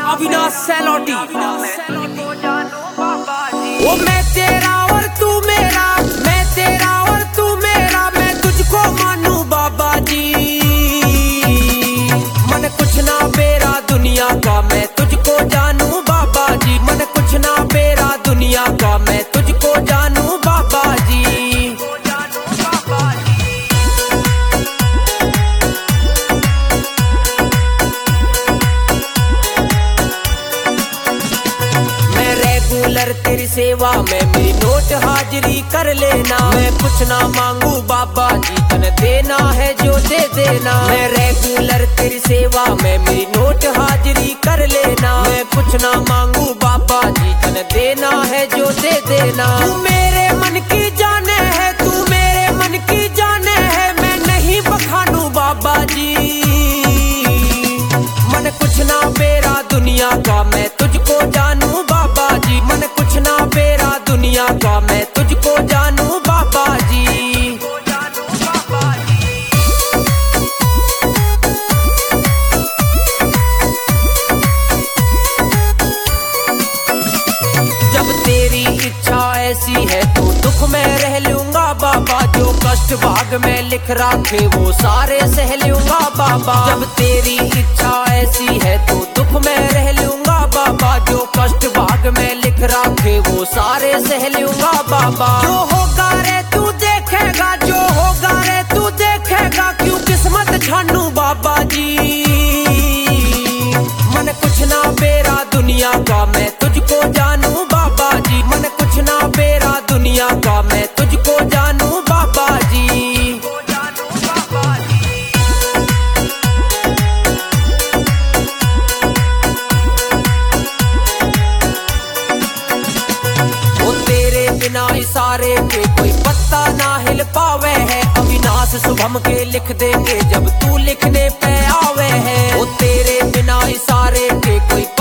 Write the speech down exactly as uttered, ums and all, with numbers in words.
अविनाश सैलोटी। ओ मैं तेरा और तू मेरा, मैं तेरा और तू मेरा, मैं तुझको मानू बाबा जी। मन कुछ ना बेरा दुनिया का, मैं तुझको जानू बाबा जी। मन कुछ ना बेरा दुनिया का, मैं तुझको जानू बाबा जी। तेरी सेवा में मेरी नोट हाजिरी कर लेना। मैं कुछ ना मांगू बाबा जी, तन देना है जो दे देना। मैं रेगुलर तेरी सेवा में मेरी नोट हाजिरी कर लेना। मैं कुछ ना मांगू बाबा जी, तन देना है जो दे देना। तू मेरे मन की जाने है, तू मेरे मन की जाने है, मैं नहीं बखानू बाबा जी। मन कुछ ना बेरा दुनिया का, मैं तुझको जानू बाबा जी। मन कुछ ना बेरा दुनिया का, मैं तुझको जानू बाबा जी। जब तेरी इच्छा ऐसी है तो दुख में रह लूंगा बाबा। जो कष्ट भाग में लिख रखे वो सारे सह लूंगा बाबा। जब तेरी इच्छा ऐसी है तो दुख में रह लूंगा बाबा। जो कष्ट भाग में लिख रखे वो सारे सह लूंगा बाबा। जो होगा रे तू देखेगा, जो होगा रे तू देखेगा, क्यों किस्मत छानू बाबा जी। मन कुछ ना बेरा दुनिया का, मैं तुझको जानू बाबा जी। मन कुछ ना बेरा दुनिया का, मैं तुझको जानू बाबा जी। बिना इशारे के कोई पत्ता ना हिल पावे है। अविनाश शुभम के लिख देंगे जब तू लिखने पे आवे है। वो तेरे बिना इशारे के कोई